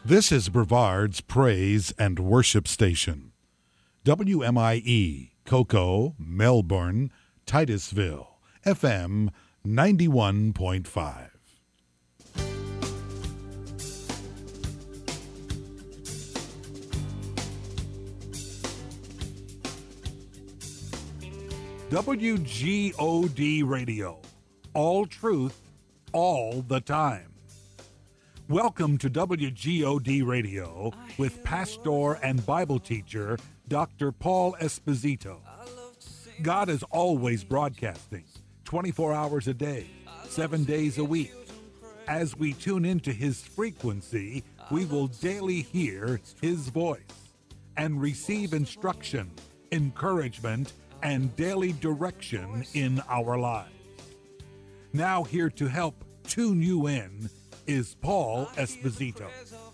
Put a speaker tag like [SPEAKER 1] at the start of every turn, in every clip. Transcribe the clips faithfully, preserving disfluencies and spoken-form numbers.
[SPEAKER 1] This is Brevard's Praise and Worship Station. W M I E, Cocoa, Melbourne, Titusville, F M ninety-one point five. W G O D Radio. All truth, all the time. Welcome to W G O D Radio with pastor and Bible teacher Doctor Paul Esposito. God is always broadcasting, twenty-four hours a day, seven days a week. As we tune into his frequency, we will daily hear his voice and receive instruction, encouragement, and daily direction in our lives. Now here to help tune you in is Paul Esposito.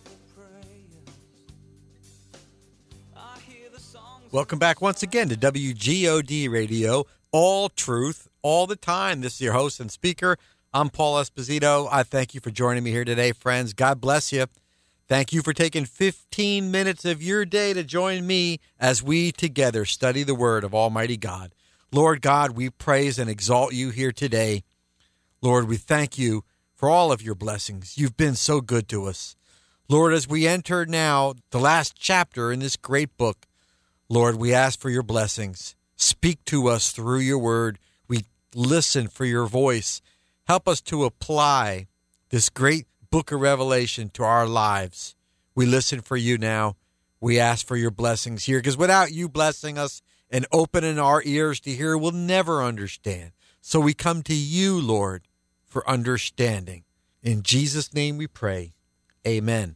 [SPEAKER 2] Welcome back once again to W G O D Radio, all truth, all the time. This is your host and speaker. I'm Paul Esposito. I thank you for joining me here today, friends. God bless you. Thank you for taking fifteen minutes of your day to join me as we together study the Word of Almighty God. Lord God, we praise and exalt you here today. Lord, we thank you for all of your blessings. You've been so good to us. Lord, as we enter now the last chapter in this great book, Lord, we ask for your blessings. Speak to us through your word. We listen for your voice. Help us to apply this great book of Revelation to our lives. We listen for you now. We ask for your blessings here, because without you blessing us and opening our ears to hear, we'll never understand. So we come to you, Lord, for understanding. In Jesus' name we pray. Amen.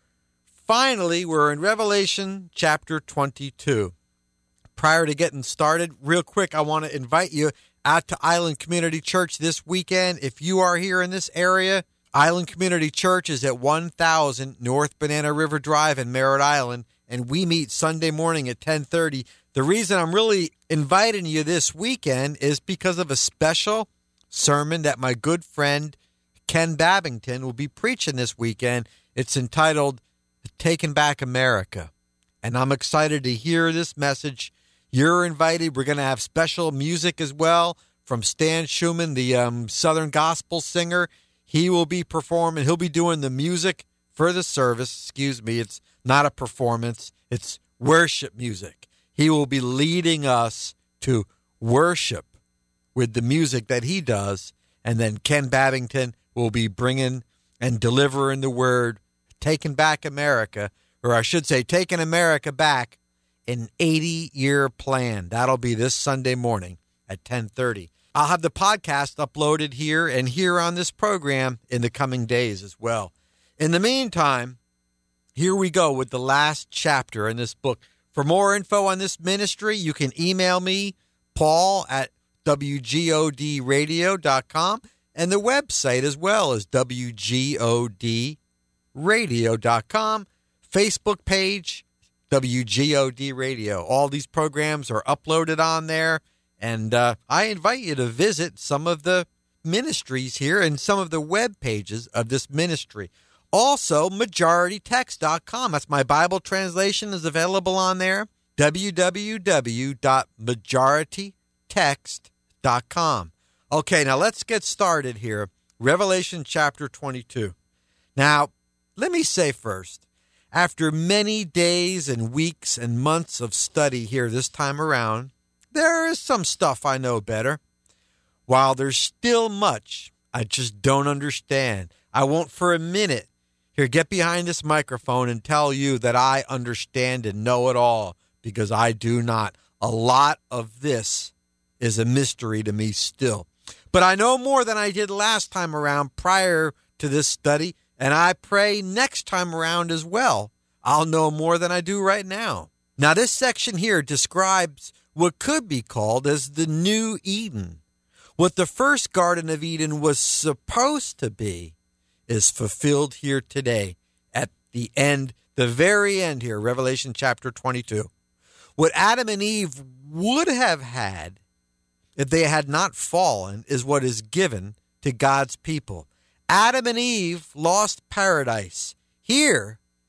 [SPEAKER 2] Finally, we're in Revelation chapter twenty-two. Prior to getting started, real quick, I want to invite you out to Island Community Church this weekend. If you are here in this area, Island Community Church is at one thousand North Banana River Drive in Merritt Island, and we meet Sunday morning at ten thirty. The reason I'm really inviting you this weekend is because of a special sermon that my good friend Ken Babington will be preaching this weekend. It's entitled Taking Back America, and I'm excited to hear this message. You're invited. We're going to have special music as well from Stan Schumann, the um, Southern gospel singer. He will be performing. He'll be doing the music for the service. Excuse me. It's not a performance. It's worship music. He will be leading us to worship with the music that he does. And then Ken Babington will be bringing and delivering the word, Taking Back America, or I should say, Taking America Back, an eighty-year plan. That'll be this Sunday morning at ten thirty. I'll have the podcast uploaded here and here on this program in the coming days as well. In the meantime, here we go with the last chapter in this book. For more info on this ministry, you can email me, Paul at W G O D radio dot com, and the website as well is W G O D radio dot com, Facebook page, W G O D Radio. All these programs are uploaded on there, and uh, I invite you to visit some of the ministries here and some of the web pages of this ministry. Also, majority text dot com. That's my Bible translation is available on there. w w w dot majority text dot com. Okay, now let's get started here. Revelation chapter twenty-two. Now, let me say first, after many days and weeks and months of study here this time around, there is some stuff I know better. While there's still much I just don't understand, I won't for a minute here get behind this microphone and tell you that I understand and know it all, because I do not. A lot of this is a mystery to me still. But I know more than I did last time around prior to this study, and I pray next time around as well, I'll know more than I do right now. Now, this section here describes what could be called as the New Eden. What the first Garden of Eden was supposed to be is fulfilled here today at the end, the very end here, Revelation chapter twenty-two. What Adam and Eve would have had if they had not fallen is what is given to God's people. Adam and Eve lost paradise. Here,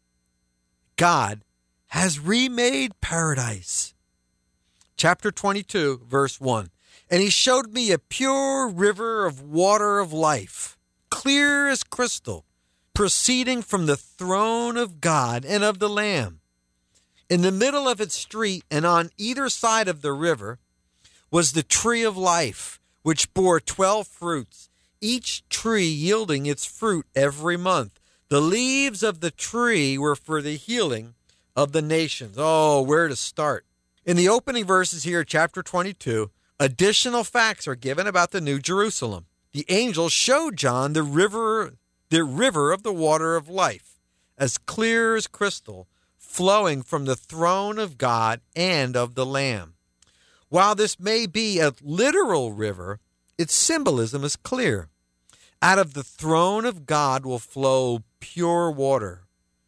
[SPEAKER 2] God has remade paradise. Chapter twenty-two, verse one. And he showed me a pure river of water of life, clear as crystal, proceeding from the throne of God and of the Lamb. In the middle of its street and on either side of the river was the tree of life, which bore twelve fruits, each tree yielding its fruit every month. The leaves of the tree were for the healing of the nations. Oh, where to start? In the opening verses here, chapter twenty-two, additional facts are given about the New Jerusalem. The angel showed John the river, the river of the water of life, as clear as crystal, flowing from the throne of God and of the Lamb. While this may be a literal river, its symbolism is clear. Out of the throne of God will flow pure water,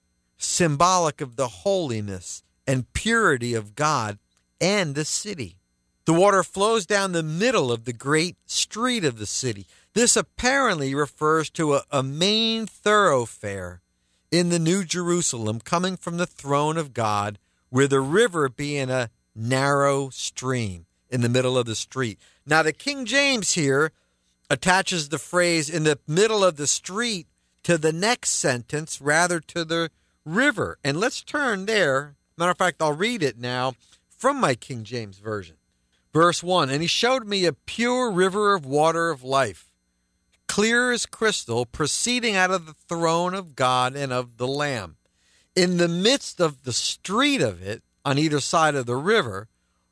[SPEAKER 2] symbolic of the holiness and purity of God and the city. The water flows down the middle of the great street of the city. This apparently refers to a, a main thoroughfare in the New Jerusalem coming from the throne of God, with the river being a narrow stream in the middle of the street. Now, the King James here attaches the phrase in the middle of the street to the next sentence rather to the river. And let's turn there. Matter of fact, I'll read it now from my King James Version. Verse one, and he showed me a pure river of water of life, clear as crystal, proceeding out of the throne of God and of the Lamb. In the midst of the street of it, on either side of the river,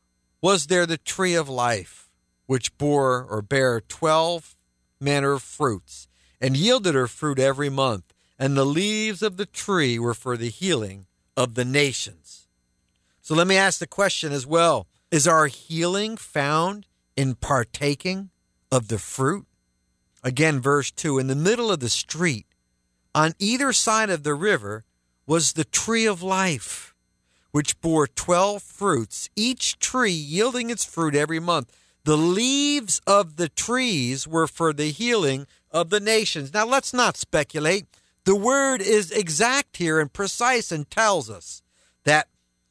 [SPEAKER 2] was there the tree of life, which bore or bare twelve manner of fruits, and yielded her fruit every month. And the leaves of the tree were for the healing of the nations. So let me ask the question as well. Is our healing found in partaking of the fruit? Again, verse two, in the middle of the street, on either side of the river, was the tree of life, which bore twelve fruits, each tree yielding its fruit every month. The leaves of the trees were for the healing of the nations. Now, let's not speculate. The word is exact here and precise and tells us that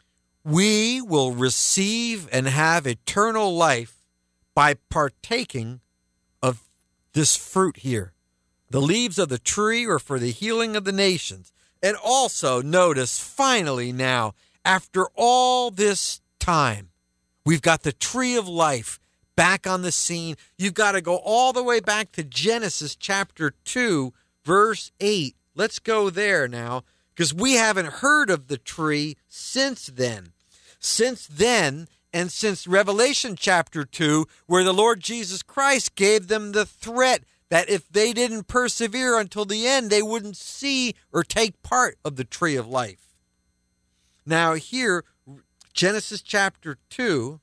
[SPEAKER 2] we will receive and have eternal life by partaking of this fruit here. The leaves of the tree are for the healing of the nations. And also, notice, finally now, after all this time, we've got the tree of life back on the scene. You've got to go all the way back to Genesis chapter two, verse eight. Let's go there now, because we haven't heard of the tree since then. Since then, and since Revelation chapter two, where the Lord Jesus Christ gave them the threat that if they didn't persevere until the end, they wouldn't see or take part of the tree of life. Now here, Genesis chapter two,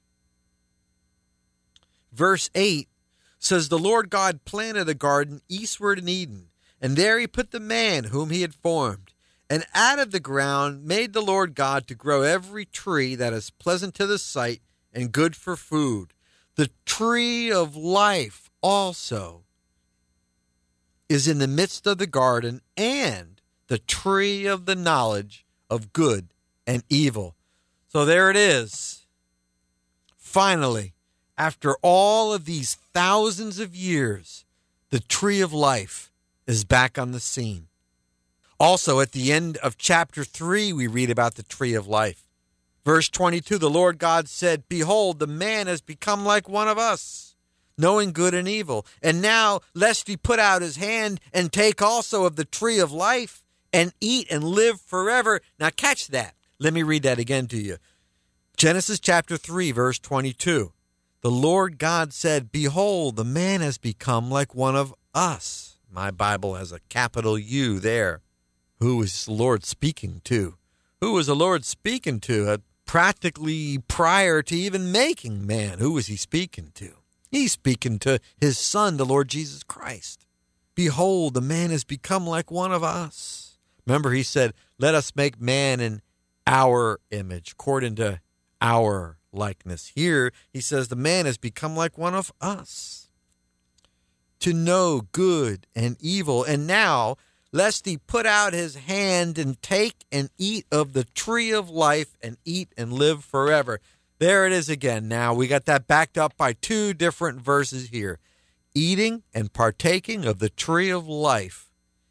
[SPEAKER 2] verse eight says, the Lord God planted a garden eastward in Eden, and there he put the man whom he had formed. And out of the ground made the Lord God to grow every tree that is pleasant to the sight and good for food. The tree of life also is in the midst of the garden, and the tree of the knowledge of good and evil. So there it is. Finally, after all of these thousands of years, the tree of life is back on the scene. Also, at the end of chapter three, we read about the tree of life. Verse twenty-two, the Lord God said, behold, the man has become like one of us, knowing good and evil. And now, lest he put out his hand and take also of the tree of life and eat and live forever. Now catch that. Let me read that again to you. Genesis chapter three, verse twenty-two. The Lord God said, behold, the man has become like one of us. My Bible has a capital U there. Who is the Lord speaking to? Who was the Lord speaking to? Uh, practically prior to even making man, who was he speaking to? He's speaking to his son, the Lord Jesus Christ. Behold, the man has become like one of us. Remember, he said, let us make man in our image, according to our likeness. Here, he says, the man has become like one of us, to know good and evil. And now, lest he put out his hand and take and eat of the tree of life and eat and live forever. There it is again. Now we got that backed up by two different verses here. Eating and partaking of the tree of life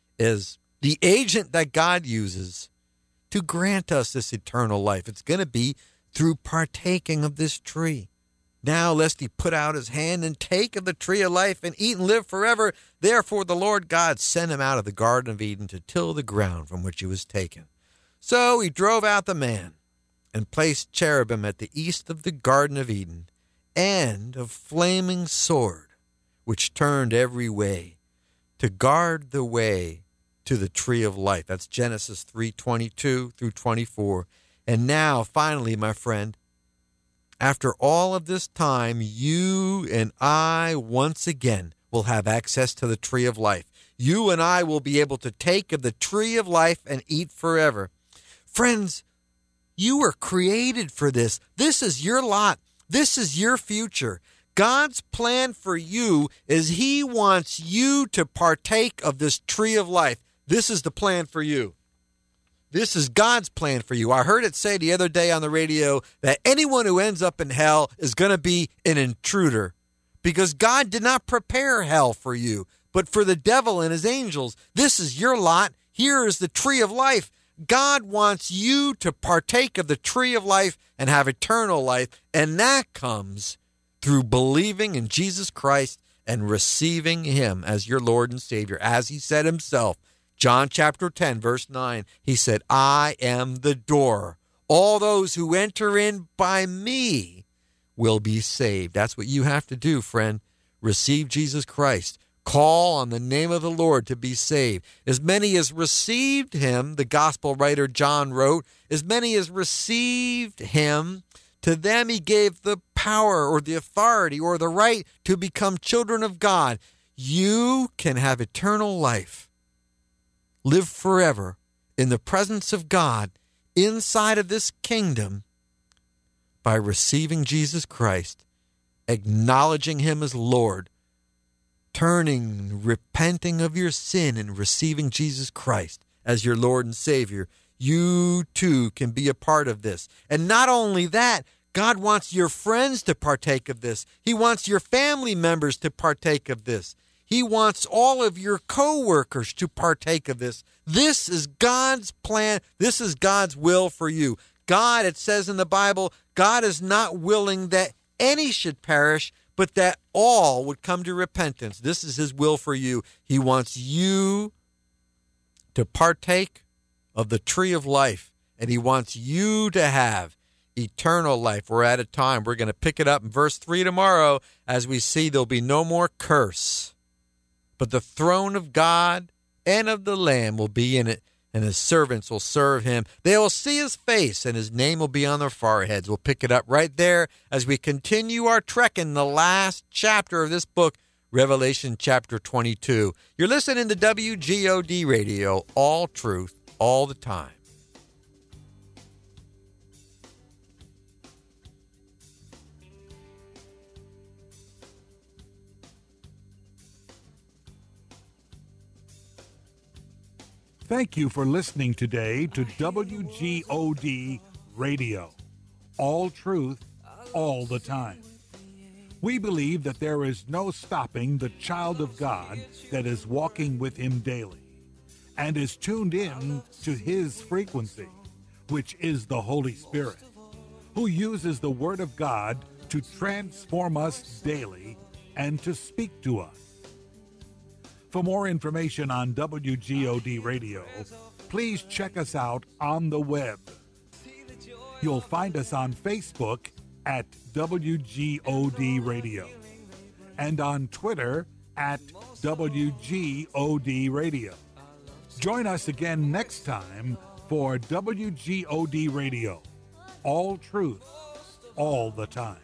[SPEAKER 2] is the agent that God uses to grant us this eternal life. It's going to be through partaking of this tree. Now, lest he put out his hand and take of the tree of life and eat and live forever. Therefore, the Lord God sent him out of the Garden of Eden to till the ground from which he was taken. So he drove out the man and placed cherubim at the east of the Garden of Eden, and a flaming sword, which turned every way, to guard the way to the tree of life. That's Genesis three twenty-two through twenty-four. And now, finally, my friend, after all of this time, you and I once again will have access to the tree of life. You and I will be able to take of the tree of life and eat forever. Friends, you were created for this. This is your lot. This is your future. God's plan for you is he wants you to partake of this tree of life. This is the plan for you. This is God's plan for you. I heard it say the other day on the radio that anyone who ends up in hell is going to be an intruder, because God did not prepare hell for you, but for the devil and his angels. This is your lot. Here is the tree of life. God wants you to partake of the tree of life and have eternal life, and that comes through believing in Jesus Christ and receiving him as your Lord and Savior. As he said himself, John chapter ten, verse nine, he said, I am the door. All those who enter in by me will be saved. That's what you have to do, friend. Receive Jesus Christ. Call on the name of the Lord to be saved. As many as received him, the gospel writer John wrote, as many as received him, to them he gave the power or the authority or the right to become children of God. You can have eternal life. Live forever in the presence of God inside of this kingdom by receiving Jesus Christ, acknowledging him as Lord, turning, repenting of your sin and receiving Jesus Christ as your Lord and Savior. You too can be a part of this. And not only that, God wants your friends to partake of this. He wants your family members to partake of this. He wants all of your co-workers to partake of this. This is God's plan. This is God's will for you. God, it says in the Bible, God is not willing that any should perish, but that all would come to repentance. This is his will for you. He wants you to partake of the tree of life, and he wants you to have eternal life. We're at a time. We're going to pick it up in verse three tomorrow as we see there'll be no more curse, but the throne of God and of the Lamb will be in it, and his servants will serve him. They will see his face, and his name will be on their foreheads. We'll pick it up right there as we continue our trek in the last chapter of this book, Revelation chapter twenty-two. You're listening to W G O D Radio, all truth, all the time.
[SPEAKER 1] Thank you for listening today to W G O D Radio. All truth, all the time. We believe that there is no stopping the child of God that is walking with him daily and is tuned in to his frequency, which is the Holy Spirit, who uses the Word of God to transform us daily and to speak to us. For more information on W G O D Radio, please check us out on the web. You'll find us on Facebook at W G O D Radio and on Twitter at W G O D Radio. Join us again next time for W G O D Radio, all truth, all the time.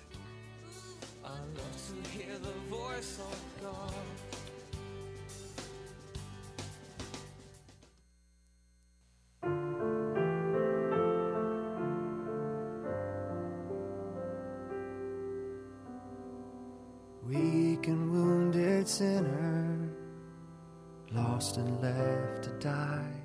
[SPEAKER 3] Weak and wounded sinner, lost lost and left to die.